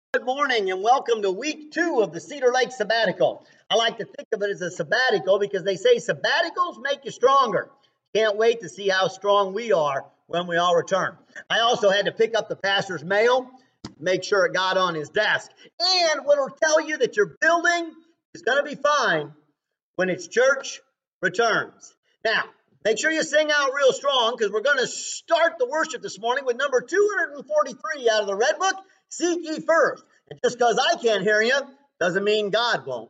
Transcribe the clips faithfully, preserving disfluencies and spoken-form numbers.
Good morning and welcome to week two of the Cedar Lake sabbatical. I like to think of it as a sabbatical because they say sabbaticals make you stronger. Can't wait to see how strong we are when we all return. I also had to pick up the pastor's mail, make sure it got on his desk. And what will tell you that your building is going to be fine when its church returns. Now, make sure you sing out real strong because we're going to start the worship this morning with number two hundred forty-three out of the Red Book. Seek ye first. And just because I can't hear you doesn't mean God won't.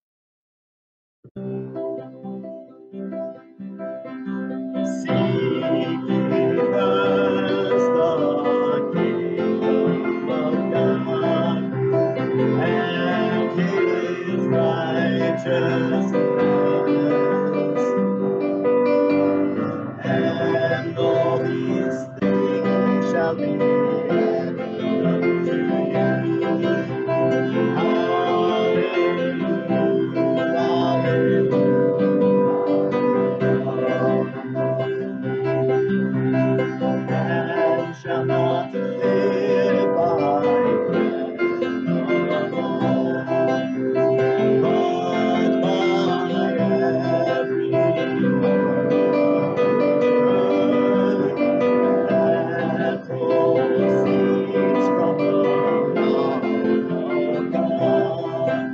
Seek ye first the kingdom of God and his righteousness, and all these things shall be added unto you. Man shall not live by bread alone, but by every word that proceeds from the mouth of God.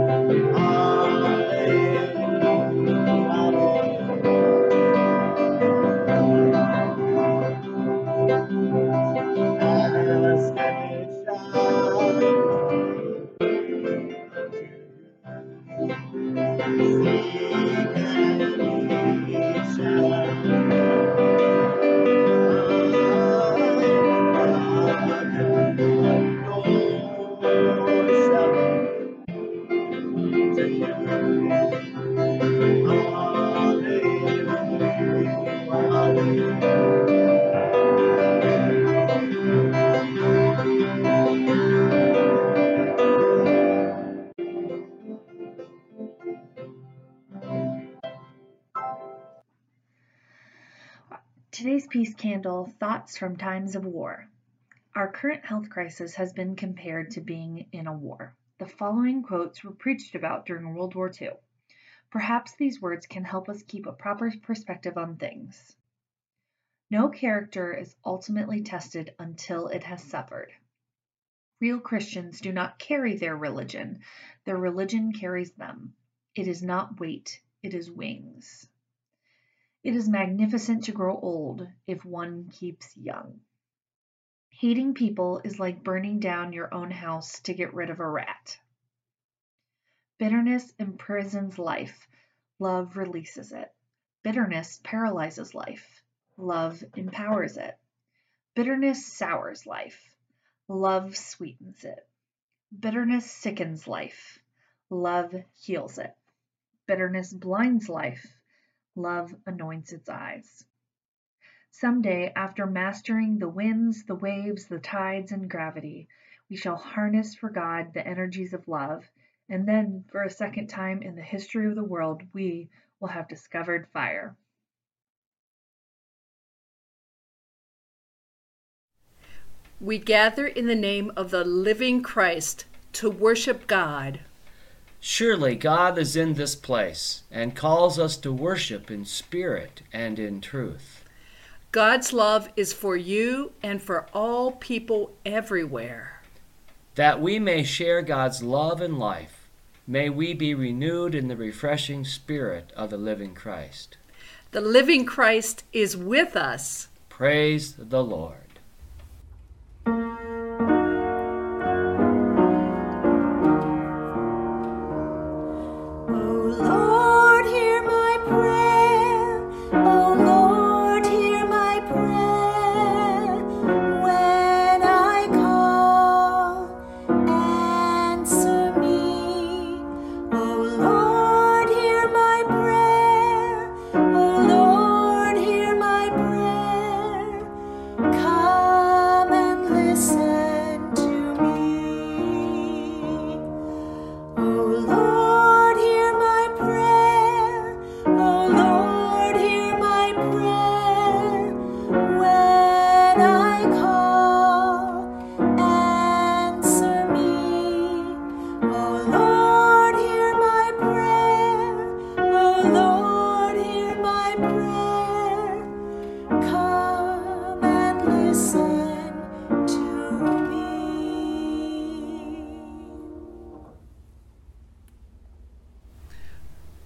Today's Peace Candle, Thoughts from Times of War. Our current health crisis has been compared to being in a war. The following quotes were preached about during World War Two. Perhaps these words can help us keep a proper perspective on things. No character is ultimately tested until it has suffered. Real Christians do not carry their religion. Their religion carries them. It is not weight, it is wings. It is magnificent to grow old if one keeps young. Hating people is like burning down your own house to get rid of a rat. Bitterness imprisons life. Love releases it. Bitterness paralyzes life. Love empowers it. Bitterness sours life. Love sweetens it. Bitterness sickens life. Love heals it. Bitterness blinds life. Love anoints its eyes. Someday, after mastering the winds, the waves, the tides, and gravity, we shall harness for God the energies of love, and then, for a second time in the history of the world, we will have discovered fire. We gather in the name of the living Christ to worship God. Surely God is in this place and calls us to worship in spirit and in truth. God's love is for you and for all people everywhere. That we may share God's love and life, may we be renewed in the refreshing spirit of the living Christ. The living Christ is with us. Praise the Lord. Come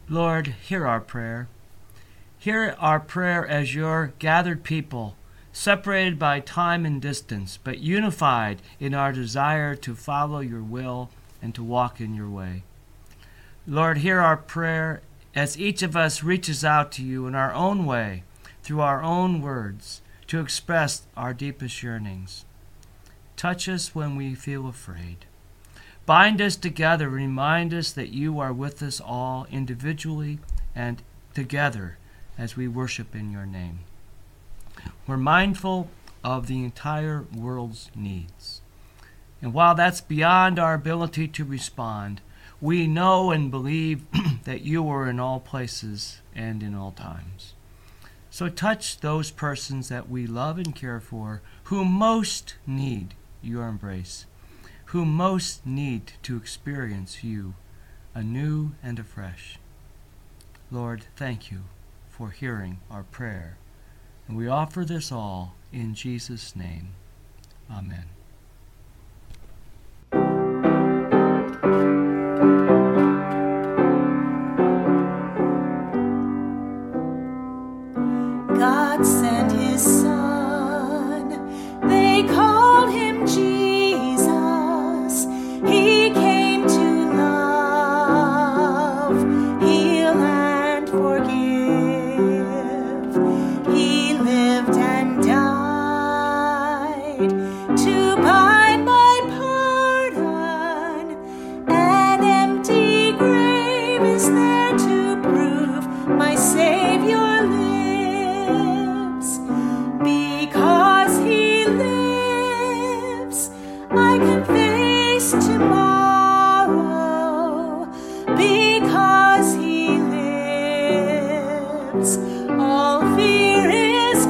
Lord, hear our prayer. Hear our prayer as your gathered people, separated by time and distance, but unified in our desire to follow your will and to walk in your way. Lord, hear our prayer as each of us reaches out to you in our own way, through our own words, to express our deepest yearnings. Touch us when we feel afraid. Bind us together, remind us that you are with us all individually and together as we worship in your name. We're mindful of the entire world's needs. And while that's beyond our ability to respond, we know and believe that you are in all places and in all times. So touch those persons that we love and care for who most need your embrace, who most need to experience you anew and afresh. Lord, thank you for hearing our prayer. And we offer this all in Jesus' name. Amen. God sent his son. They called him Jesus. He came to love, heal, and forgive. He lived and died to buy my pardon. An empty grave is there to prove my Savior lives. Because he lives, I can face tomorrow. Because he lives, all fear is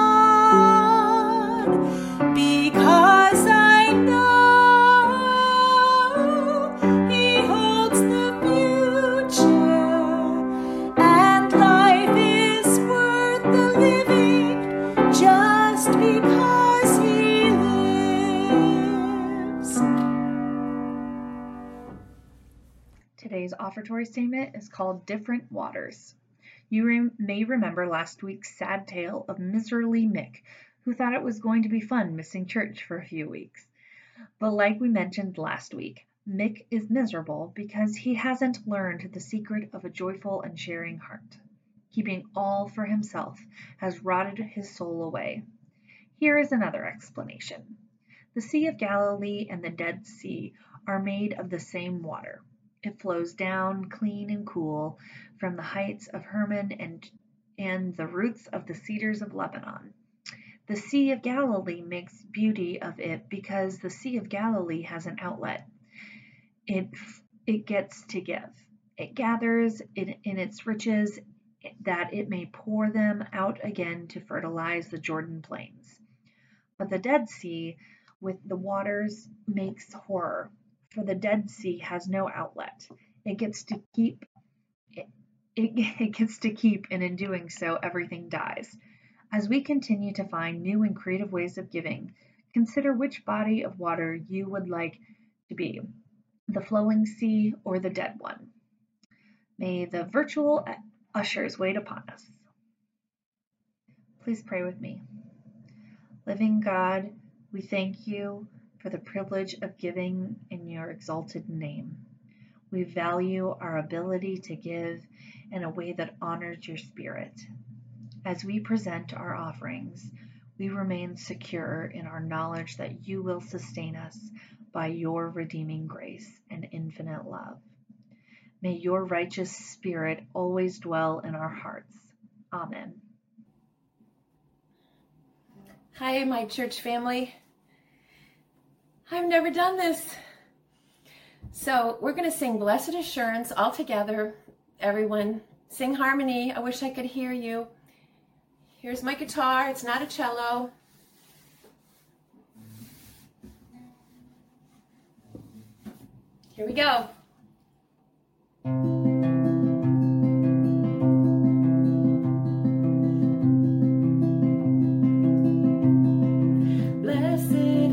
gone. Because I know he holds the future, and life is worth the living just because he lives. Today's offertory statement is called Different Waters. You re- may remember last week's sad tale of miserly Mick, who thought it was going to be fun missing church for a few weeks. But like we mentioned last week, Mick is miserable because he hasn't learned the secret of a joyful and sharing heart. Keeping all for himself has rotted his soul away. Here is another explanation. The Sea of Galilee and the Dead Sea are made of the same water. It flows down clean and cool from the heights of Hermon and, and the roots of the cedars of Lebanon. The Sea of Galilee makes beauty of it because the Sea of Galilee has an outlet. It, it gets to give. It gathers in, in its riches that it may pour them out again to fertilize the Jordan plains. But the Dead Sea with the waters makes horror, for the Dead Sea has no outlet. It gets to keep it, it, it gets to keep, and in doing so, everything dies. As we continue to find new and creative ways of giving, consider which body of water you would like to be, the flowing sea or the dead one. May the virtual ushers wait upon us. Please pray with me. Living God, we thank you for the privilege of giving in your exalted name. We value our ability to give in a way that honors your Spirit. As we present our offerings, we remain secure in our knowledge that you will sustain us by your redeeming grace and infinite love. May your righteous Spirit always dwell in our hearts. Amen. Hi, my church family. I've never done this. So we're going to sing Blessed Assurance all together. Everyone, sing harmony. I wish I could hear you. Here's my guitar. It's not a cello. Here we go. Blessed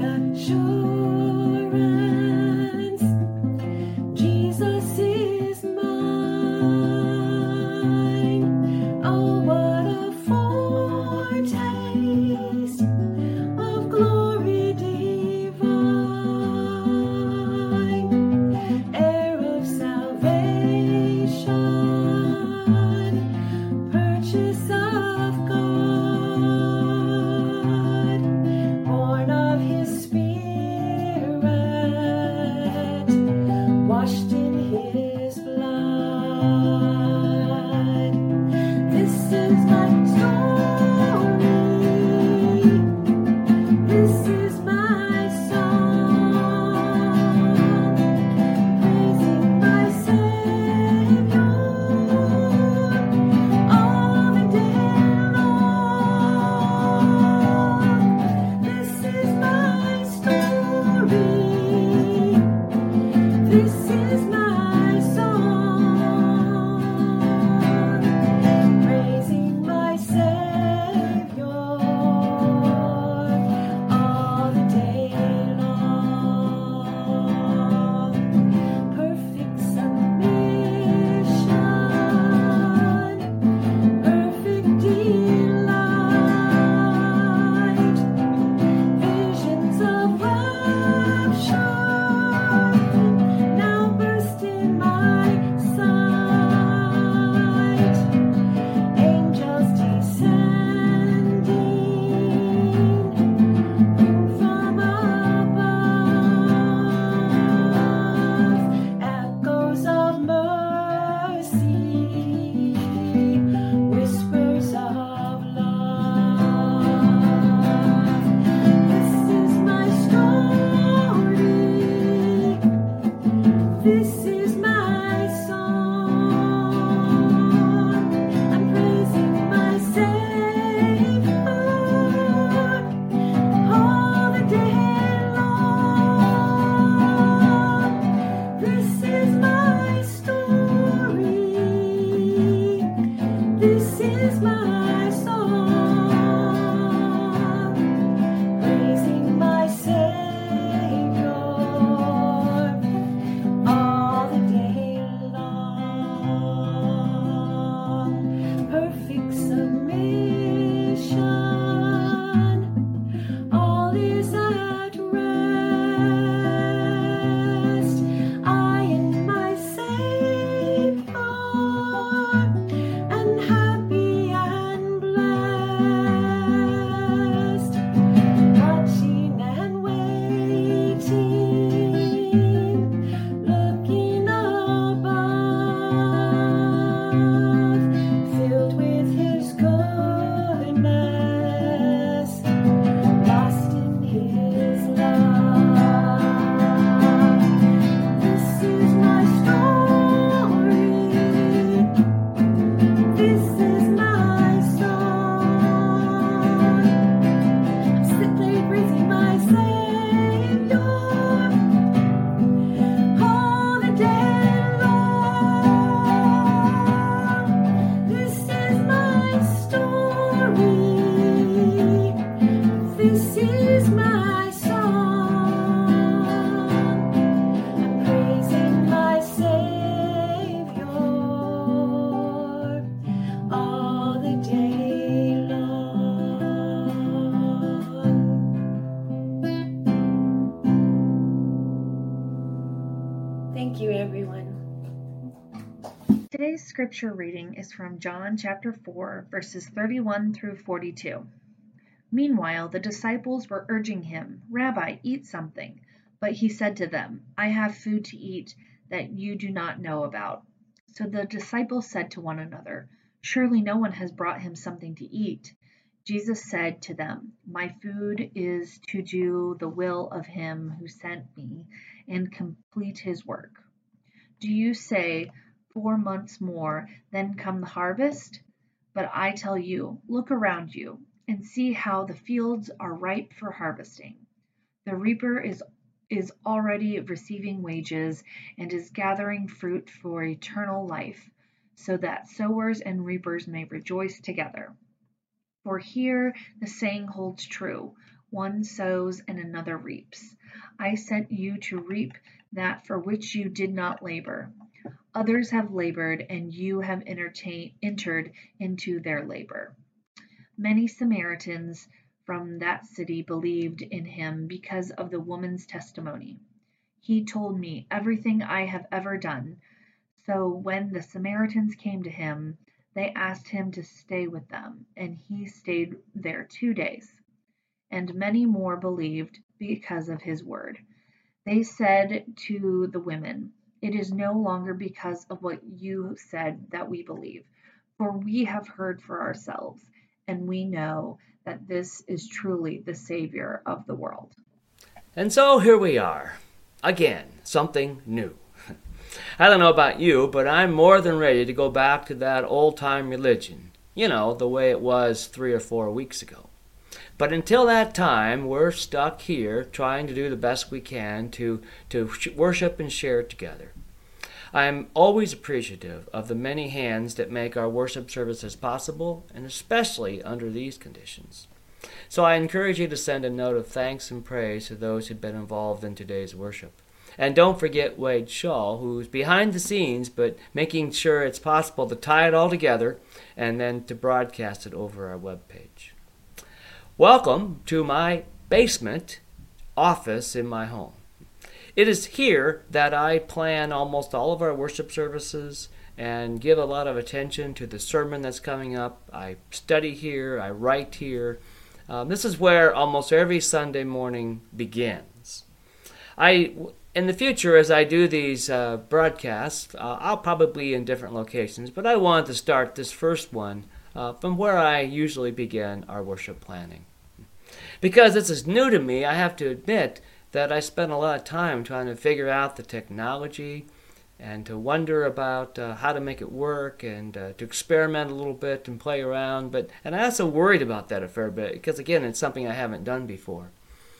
assurance, Jesus is mine. Today's scripture reading is from John chapter four, verses thirty-one through forty-two. Meanwhile, the disciples were urging him, "Rabbi, eat something." But he said to them, "I have food to eat that you do not know about." So the disciples said to one another, "Surely no one has brought him something to eat." Jesus said to them, "My food is to do the will of him who sent me and complete his work. Do you say, 'Four months more, then come the harvest'? But I tell you, look around you and see how the fields are ripe for harvesting. The reaper is is already receiving wages and is gathering fruit for eternal life, so that sowers and reapers may rejoice together. For here the saying holds true, one sows and another reaps. I sent you to reap that for which you did not labor. Others have labored, and you have entertain, entered into their labor." Many Samaritans from that city believed in him because of the woman's testimony. "He told me everything I have ever done." So when the Samaritans came to him, they asked him to stay with them, and he stayed there two days. And many more believed because of his word. They said to the women, "It is no longer because of what you said that we believe, for we have heard for ourselves, and we know that this is truly the Savior of the world." And so here we are, again, something new. I don't know about you, but I'm more than ready to go back to that old-time religion, you know, the way it was three or four weeks ago. But until that time, we're stuck here trying to do the best we can to, to worship and share together. I am always appreciative of the many hands that make our worship services possible, and especially under these conditions. So I encourage you to send a note of thanks and praise to those who've been involved in today's worship. And don't forget Wade Shaw, who's behind the scenes, but making sure it's possible to tie it all together and then to broadcast it over our webpage. Welcome to my basement office in my home. It is here that I plan almost all of our worship services and give a lot of attention to the sermon that's coming up. I study here, I write here. Um, this is where almost every Sunday morning begins. I, in the future, as I do these uh, broadcasts, uh, I'll probably be in different locations, but I wanted to start this first one uh, from where I usually begin our worship planning. Because this is new to me, I have to admit that I spent a lot of time trying to figure out the technology and to wonder about uh, how to make it work and uh, to experiment a little bit and play around. But and I also worried about that a fair bit because, again, it's something I haven't done before.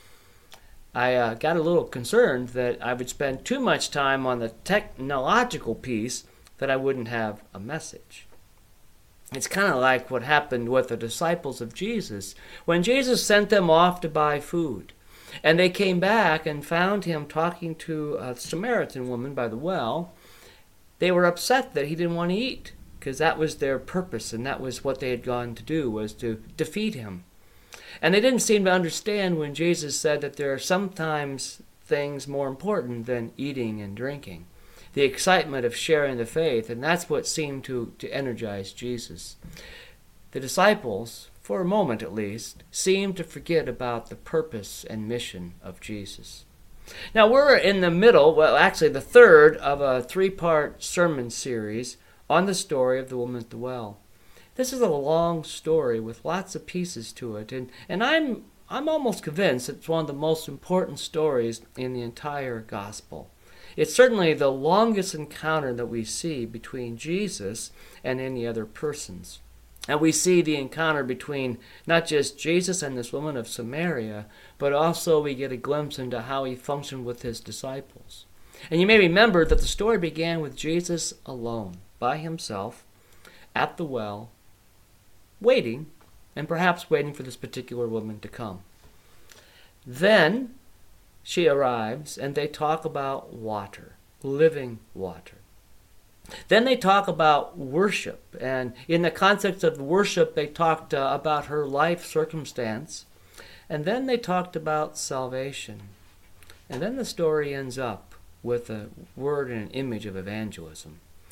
I uh, got a little concerned that I would spend too much time on the technological piece that I wouldn't have a message. It's kind of like what happened with the disciples of Jesus when Jesus sent them off to buy food. And they came back and found him talking to a Samaritan woman by the well. They were upset that he didn't want to eat because that was their purpose and that was what they had gone to do, was to defeat him. And they didn't seem to understand when Jesus said that there are sometimes things more important than eating and drinking. The excitement of sharing the faith, and that's what seemed to, to energize Jesus. The disciples, for a moment at least, seemed to forget about the purpose and mission of Jesus. Now we're in the middle, well actually the third of a three-part sermon series on the story of the woman at the well. This is a long story with lots of pieces to it, and, and I'm I'm almost convinced it's one of the most important stories in the entire gospel. It's certainly the longest encounter that we see between Jesus and any other persons. And we see the encounter between not just Jesus and this woman of Samaria, but also we get a glimpse into how he functioned with his disciples. And you may remember that the story began with Jesus alone, by himself, at the well, waiting, and perhaps waiting for this particular woman to come. Then she arrives, and they talk about water, living water. Then they talk about worship, and in the context of worship, they talked uh, about her life circumstance, and then they talked about salvation. And then the story ends up with a word and an image of evangelism.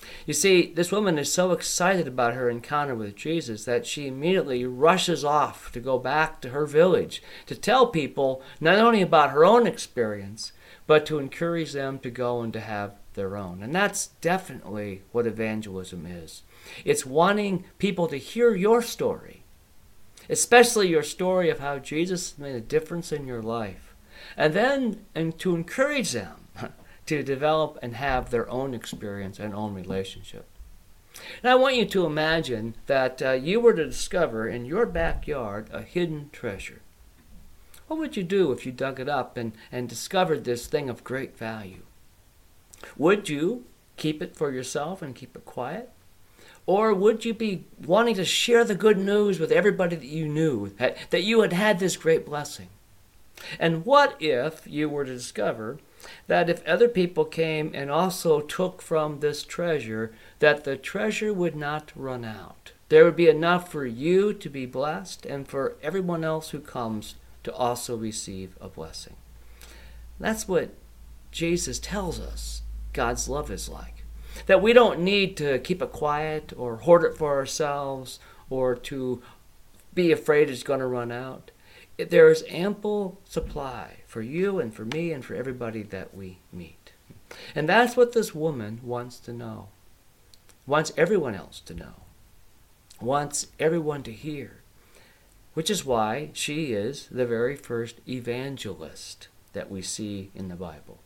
You see, this woman is so excited about her encounter with Jesus that she immediately rushes off to go back to her village to tell people not only about her own experience, but to encourage them to go and to have their own. And that's definitely what evangelism is. It's wanting people to hear your story, especially your story of how Jesus made a difference in your life, and then and to encourage them to develop and have their own experience and own relationship. And I want you to imagine that uh, you were to discover in your backyard a hidden treasure. What would you do if you dug it up and, and discovered this thing of great value? Would you keep it for yourself and keep it quiet? Or would you be wanting to share the good news with everybody that you knew, that, that you had had this great blessing? And what if you were to discover that if other people came and also took from this treasure, that the treasure would not run out? There would be enough for you to be blessed and for everyone else who comes to also receive a blessing. That's what Jesus tells us God's love is like. That we don't need to keep it quiet or hoard it for ourselves or to be afraid it's going to run out. There is ample supply for you and for me and for everybody that we meet. And that's what this woman wants to know, wants everyone else to know, wants everyone to hear, which is why she is the very first evangelist that we see in the Bible.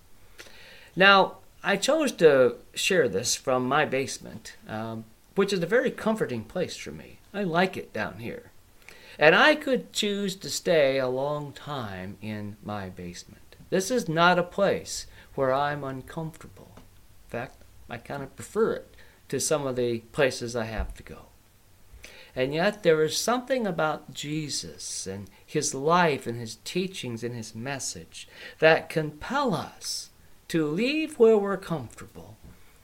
Now, I chose to share this from my basement, um, which is a very comforting place for me. I like it down here. And I could choose to stay a long time in my basement. This is not a place where I'm uncomfortable. In fact, I kind of prefer it to some of the places I have to go. And yet there is something about Jesus and his life and his teachings and his message that compel us to leave where we're comfortable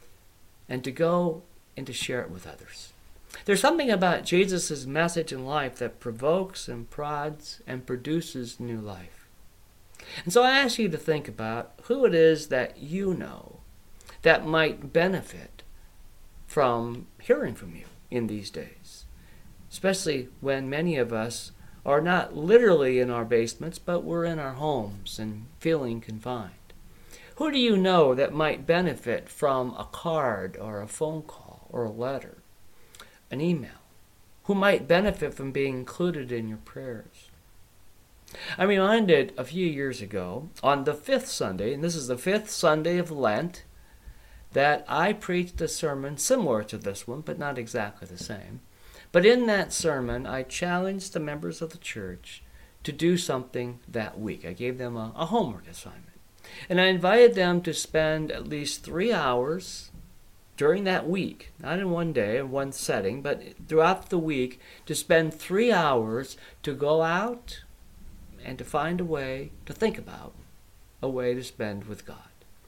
and to go and to share it with others. There's something about Jesus' message and life that provokes and prods and produces new life. And so I ask you to think about who it is that you know that might benefit from hearing from you in these days, especially when many of us are not literally in our basements, but we're in our homes and feeling confined. Who do you know that might benefit from a card or a phone call or a letter, an email? Who might benefit from being included in your prayers? I'm reminded a few years ago, on the fifth Sunday, and this is the fifth Sunday of Lent, that I preached a sermon similar to this one, but not exactly the same. But in that sermon, I challenged the members of the church to do something that week. I gave them a, a homework assignment. And I invited them to spend at least three hours during that week, not in one day or one setting, but throughout the week, to spend three hours to go out and to find a way to think about a way to spend with God.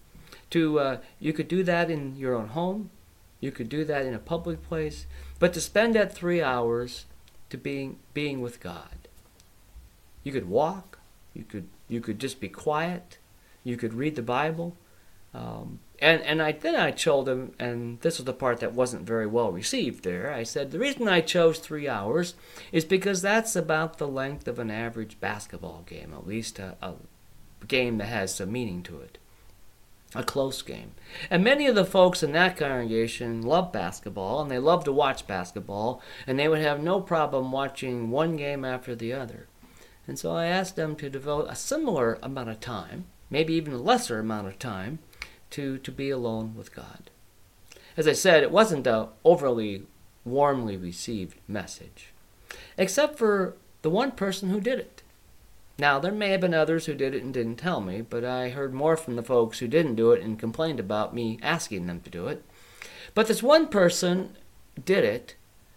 To uh, you could do that in your own home, you could do that in a public place, but to spend that three hours to being being with God. You could walk, you could you could just be quiet, you could read the Bible. Um, and and I then I told him, and this was the part that wasn't very well received there, I said, the reason I chose three hours is because that's about the length of an average basketball game, at least a, a game that has some meaning to it, a close game. And many of the folks in that congregation love basketball, and they love to watch basketball, and they would have no problem watching one game after the other. And so I asked them to devote a similar amount of time, maybe even a lesser amount of time, to, to be alone with God. As I said, it wasn't an overly warmly received message, except for the one person who did it. Now, there may have been others who did it and didn't tell me, but I heard more from the folks who didn't do it and complained about me asking them to do it. But this one person did it,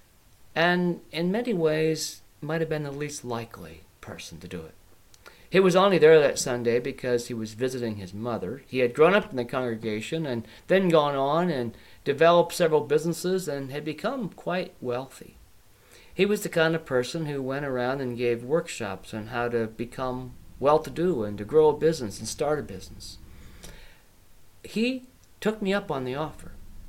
and in many ways might have been the least likely person to do it. He was only there that Sunday because he was visiting his mother. He had grown up in the congregation and then gone on and developed several businesses and had become quite wealthy. He was the kind of person who went around and gave workshops on how to become well-to-do and to grow a business and start a business. He took me up on the offer,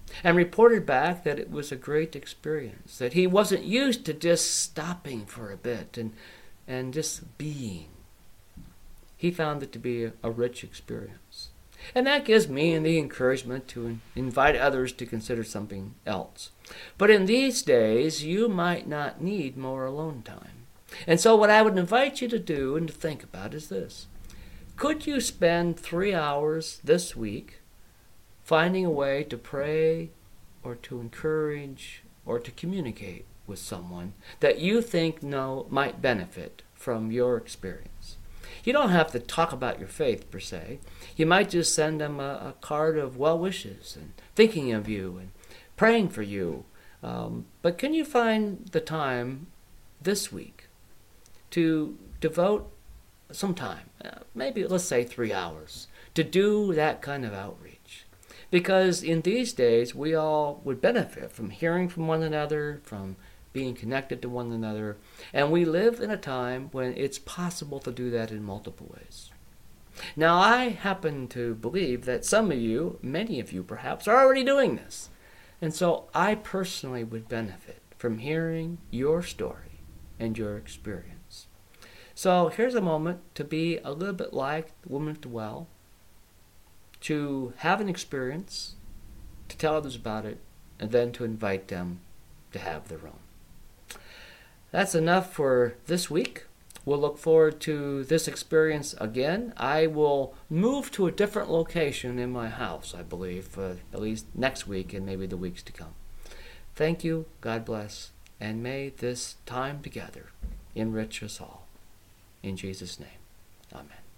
and reported back that it was a great experience, that he wasn't used to just stopping for a bit and, and just being. He found it to be a, a rich experience. And that gives me the encouragement to invite others to consider something else. But in these days, you might not need more alone time. And so what I would invite you to do and to think about is this. Could you spend three hours this week finding a way to pray or to encourage or to communicate with someone that you think know might benefit from your experience? You don't have to talk about your faith per se. You might just send them a, a card of well wishes and thinking of you and praying for you. Um, but can you find the time this week to devote some time, uh, maybe let's say three hours, to do that kind of outreach? Because in these days, we all would benefit from hearing from one another, from being connected to one another, and we live in a time when it's possible to do that in multiple ways. Now, I happen to believe that some of you, many of you perhaps, are already doing this. And so I personally would benefit from hearing your story and your experience. So here's a moment to be a little bit like the woman at the well, to have an experience, to tell others about it, and then to invite them to have their own. That's enough for this week. We'll look forward to this experience again. I will move to a different location in my house, I believe, uh, at least next week and maybe the weeks to come. Thank you, God bless, and may this time together enrich us all. In Jesus' name, amen.